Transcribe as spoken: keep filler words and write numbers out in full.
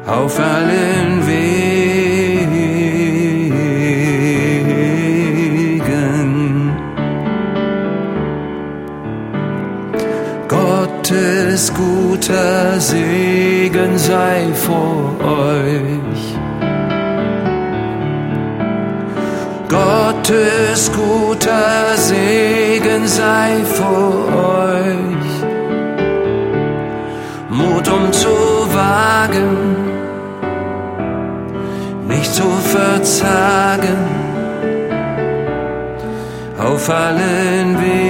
auf allen Wegen. Gottes guter Segen sei vor euch. Gottes guter Segen sei vor euch. Mut um zu wagen, nicht zu verzagen, auf allen Wegen.